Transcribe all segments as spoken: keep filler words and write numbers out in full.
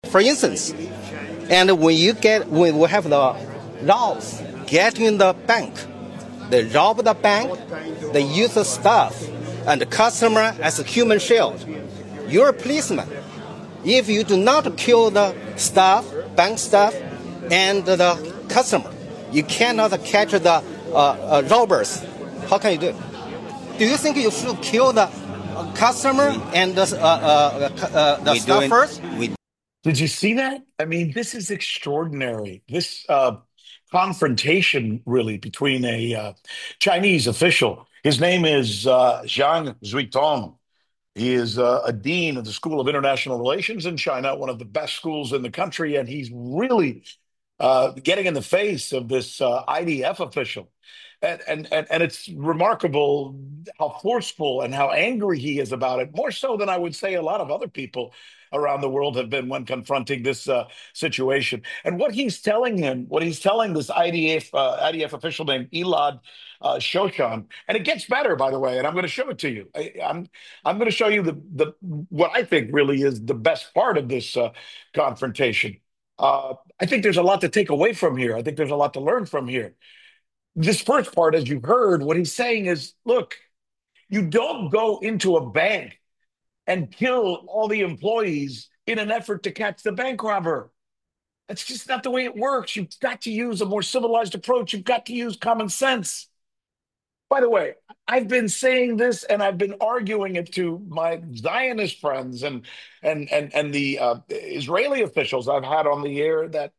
For instance, and when you get, when we have the robbers get in the bank, they rob the bank, they use the staff and the customer as a human shield. You're a policeman. If you do not kill the staff, bank staff, and the customer, you cannot catch the uh, uh, robbers. How can you do it? Do you think you should kill the uh, customer and the, uh, uh, uh, the staff doing, first? We... Did you see that? I mean, this is extraordinary. This uh, confrontation, really, between a uh, Chinese official. His name is uh, Zhang Zuitong. He is uh, a dean of the School of International Relations in China, one of the best schools in the country, and he's really uh, getting in the face of this uh, I D F official. And, and, and, and it's remarkable how forceful and how angry he is about it, more so than I would say a lot of other people around the world have been when confronting this uh, situation. And what he's telling him, what he's telling this I D F, uh, I D F official named Elad uh, Shoshan, and it gets better, by the way, and I'm going to show it to you. I, I'm I'm going to show you the the what I think really is the best part of this uh, confrontation. Uh, I think there's a lot to take away from here. I think there's a lot to learn from here. This first part, as you heard, what he's saying is, look, you don't go into a bank and kill all the employees in an effort to catch the bank robber. That's just not the way it works. You've got to use a more civilized approach. You've got to use common sense. By the way, I've been saying this and I've been arguing it to my Zionist friends and and and and the uh, Israeli officials I've had on the air that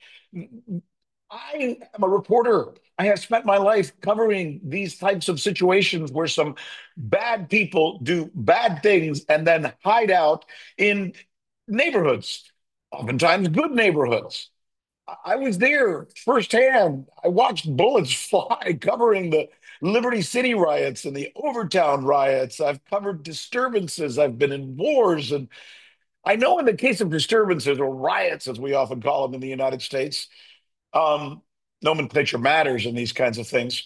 I am a reporter. I have spent my life covering these types of situations where some bad people do bad things and then hide out in neighborhoods, oftentimes good neighborhoods. I was there firsthand. I watched bullets fly covering the Liberty City riots and the Overtown riots. I've covered disturbances. I've been in wars. And I know in the case of disturbances or riots, as we often call them in the United States, um, nomenclature matters in these kinds of things.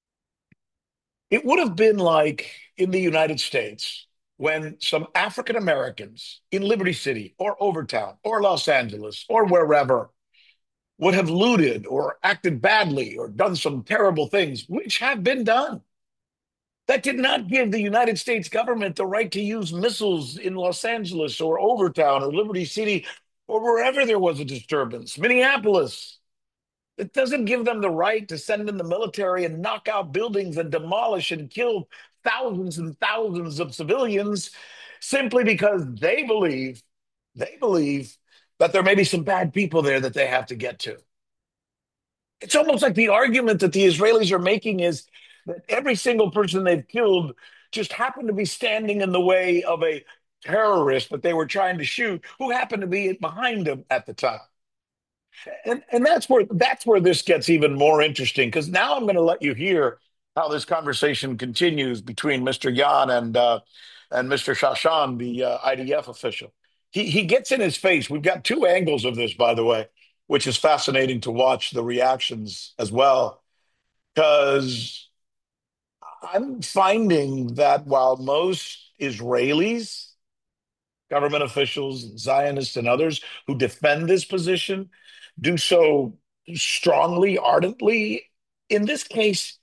It would have been like in the United States when some African Americans in Liberty City or Overtown or Los Angeles or wherever would have looted or acted badly or done some terrible things, which have been done. That did not give the United States government the right to use missiles in Los Angeles or Overtown or Liberty City or wherever there was a disturbance, Minneapolis. It doesn't give them the right to send in the military and knock out buildings and demolish and kill thousands and thousands of civilians simply because they believe, they believe that there may be some bad people there that they have to get to. It's almost like the argument that the Israelis are making is that every single person they've killed just happened to be standing in the way of a terrorist that they were trying to shoot who happened to be behind them at the time. And, and that's where that's where this gets even more interesting, because now I'm going to let you hear how this conversation continues between Mister Yan and uh, and Mister Shoshan, the uh, I D F official. He he gets in his face. We've got two angles of this, by the way, which is fascinating to watch the reactions as well, because I'm finding that while most Israelis, government officials, Zionists, and others who defend this position do so strongly, ardently, in this case,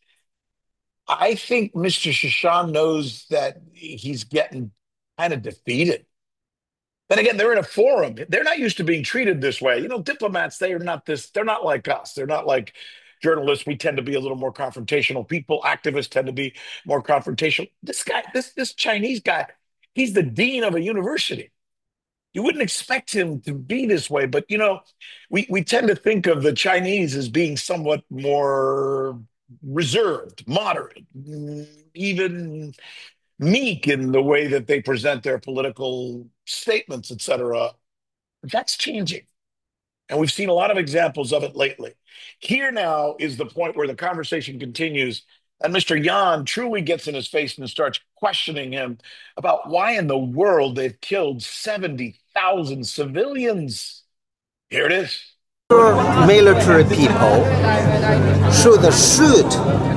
I think Mister Shoshan knows that he's getting kind of defeated. Then again, they're in a forum. They're not used to being treated this way. You know, diplomats, they are not this, they're not like us. They're not like journalists. We tend to be a little more confrontational. People, activists tend to be more confrontational. This guy, this, this Chinese guy, he's the dean of a university. You wouldn't expect him to be this way, but you know, we, we tend to think of the Chinese as being somewhat more reserved, moderate, even meek in the way that they present their political statements, et cetera. That's changing. And we've seen a lot of examples of it lately. Here now is the point where the conversation continues, and Mister Yan truly gets in his face and starts questioning him about why in the world they've killed seventy thousand civilians. Here it is. Military people should shoot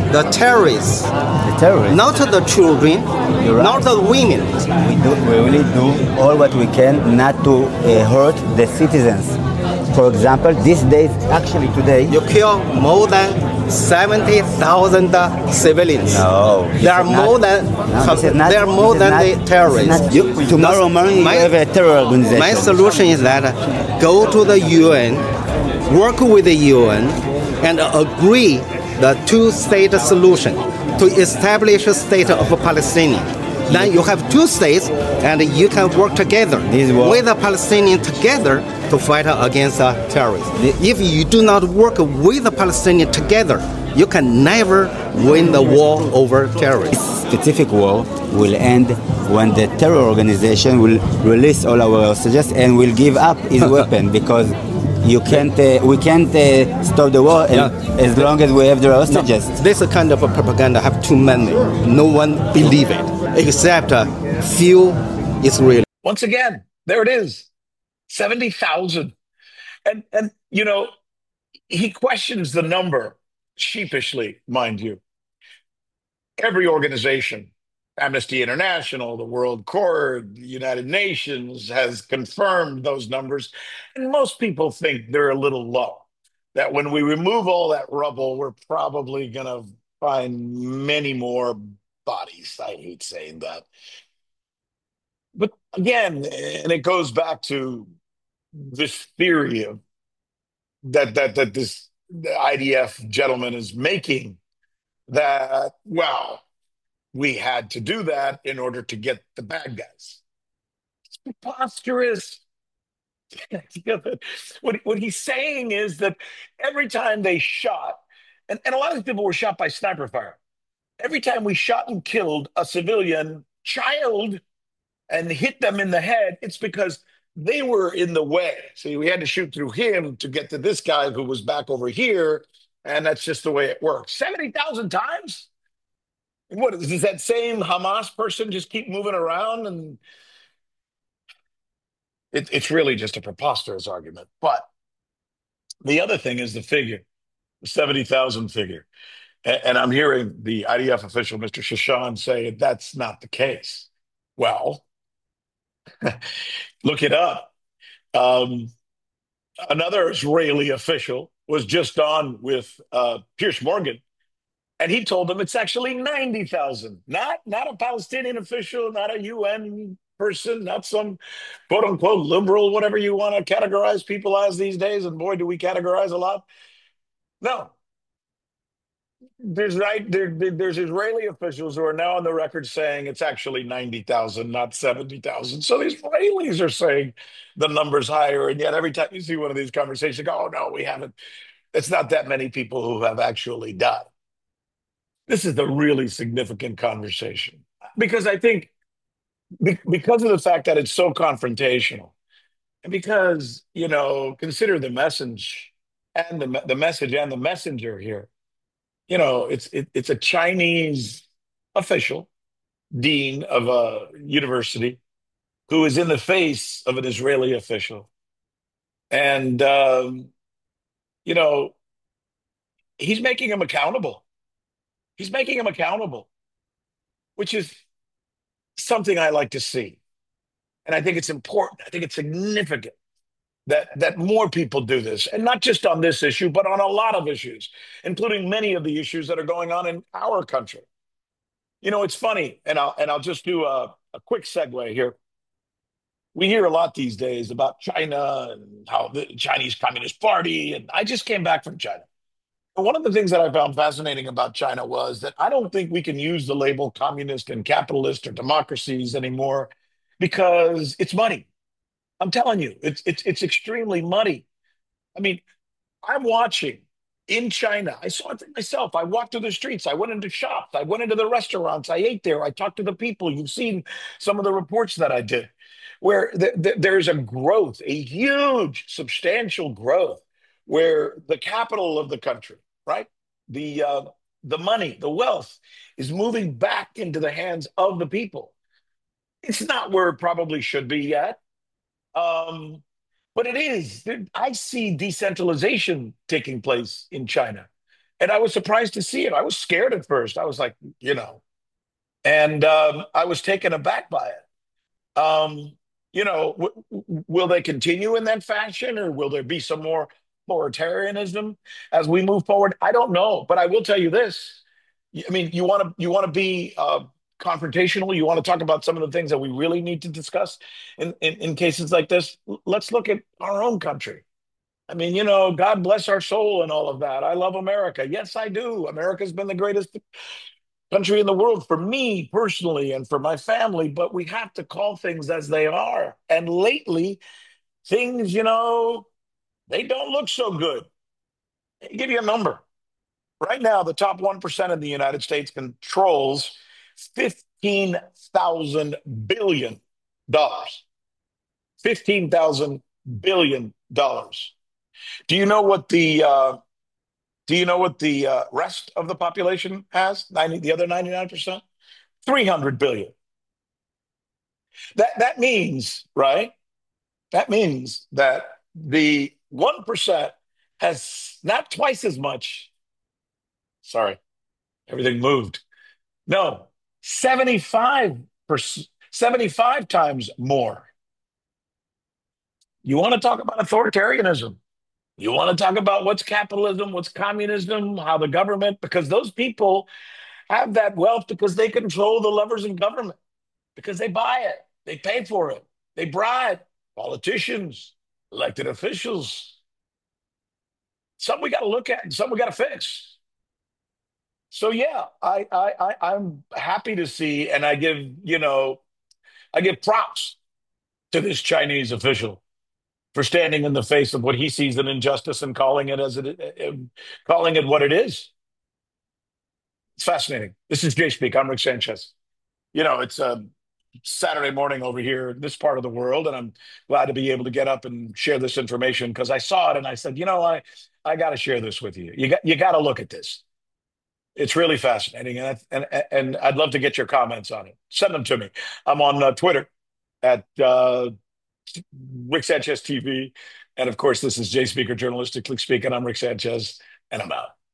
the terrorists, The terrorists. not the children, You're right. not the women. We do. We really do all what we can not to uh, hurt the citizens. For example, these days, actually today, You kill more than seventy thousand civilians. no, There are not- more than no, this is not- there are more this is than not- the this is terrorists. not- You- tomorrow morning, my- you have a terror organization. My solution is that go to the U N, work with the U N, and agree the two-state solution to establish a state of Palestine. Then you have two states, and you can work together This war- with the Palestinians together to fight against the terrorists. If you do not work with the Palestinians together, you can never win the war over terrorists. Specific war will end when the terror organization will release all our hostages and will give up his weapon because you can't, uh, we can't uh, stop the war and Yeah. as long as we have the hostages. This kind of propaganda have too many. No one believe it except a few Israelis. Once again, there it is, seventy thousand. And, and, you know, he questions the number sheepishly, mind you. Every organization, Amnesty International, the World Court, the United Nations, has confirmed those numbers. And most people think they're a little low. That when we remove all that rubble, we're probably going to find many more bodies. I hate saying that. But again, and it goes back to this theory of that that that this the I D F gentleman is making that, well, we had to do that in order to get the bad guys. It's preposterous. what, what he's saying is that every time they shot, and, and a lot of these people were shot by sniper fire, every time we shot and killed a civilian child and hit them in the head, it's because they were in the way. See, we had to shoot through him to get to this guy who was back over here, and that's just the way it works. seventy thousand times? What does that same Hamas person just keep moving around? And it, it's really just a preposterous argument. But the other thing is the figure, the seventy thousand figure. And, and I'm hearing the I D F official, Mister Shashan, say that's not the case. Well, look it up. Um, another Israeli official was just on with uh, Piers Morgan, and he told them it's actually ninety thousand, not, not a Palestinian official, not a U N person, not some quote unquote liberal, whatever you want to categorize people as these days. And boy, do we categorize a lot. No. There's right there, there's Israeli officials who are now on the record saying it's actually ninety thousand, not seventy thousand. So the Israelis are saying the number's higher. And yet every time you see one of these conversations, you go, oh, no, we haven't. It's not that many people who have actually died. This is a really significant conversation because I think be- because of the fact that it's so confrontational and because, you know, consider the message and the, the message and the messenger here. You know, it's it, it's a Chinese official, dean of a university, who is in the face of an Israeli official. And, um, you know, he's making him accountable. He's making him accountable, which is something I like to see. And I think it's important. I think it's significant that that more people do this, and not just on this issue, but on a lot of issues, including many of the issues that are going on in our country. You know, it's funny, and I'll and I'll just do a, a quick segue here. We hear a lot these days about China and how the Chinese Communist Party, and I just came back from China. And one of the things that I found fascinating about China was that I don't think we can use the label communist and capitalist or democracies anymore because it's money. I'm telling you, it's it's it's extremely muddy. I mean, I'm watching in China. I saw it for myself. I walked through the streets. I went into shops. I went into the restaurants. I ate there. I talked to the people. You've seen some of the reports that I did, where th- th- there's a growth, a huge, substantial growth, where the capital of the country, right, the uh, the money, the wealth, is moving back into the hands of the people. It's not where it probably should be yet. Um, but it is. I see decentralization taking place in China. And I was surprised to see it. I was scared at first. I was like, you know, and um, I was taken aback by it. Um, you know, w- w- will they continue in that fashion, or will there be some more authoritarianism as we move forward? I don't know, but I will tell you this. I mean, you want to you want to be uh, confrontational. You want to talk about some of the things that we really need to discuss in, in in cases like this. Let's look at our own country. I mean, you know, God bless our soul and all of that. I love America. Yes, I do. America's been the greatest country in the world for me personally and for my family, but we have to call things as they are. And lately, things, you know, they don't look so good. I'll give you a number. Right now, the top one percent in the United States controls fifteen thousand billion dollars. fifteen thousand billion dollars. Do you know what the uh, do you know what the uh, rest of the population has? ninety, the other ninety-nine percent? three hundred billion. That that means, right? That means that the one percent has not twice as much. Sorry, everything moved. No, seventy-five percent, seventy-five times more. You want to talk about authoritarianism? You want to talk about what's capitalism, what's communism, how the government, because those people have that wealth because they control the levers in government, because they buy it, they pay for it, they bribe politicians, elected officials. Some we got to look at and some we got to fix. So yeah, I, I I I'm happy to see, and I give you know I give props to this Chinese official for standing in the face of what he sees an injustice and calling it as it uh, calling it what it is. It's fascinating. This is Jay Speak. I'm Rick Sanchez. You know, it's a Saturday morning over here in this part of the world, and I'm glad to be able to get up and share this information because I saw it and I said, you know, I I got to share this with you. You got you got to look at this. It's really fascinating, and and and I'd love to get your comments on it. Send them to me. I'm on uh, Twitter at uh, Rick Sanchez T V, and of course, this is Jay Speaker Journalistically Speaking. I'm Rick Sanchez, and I'm out.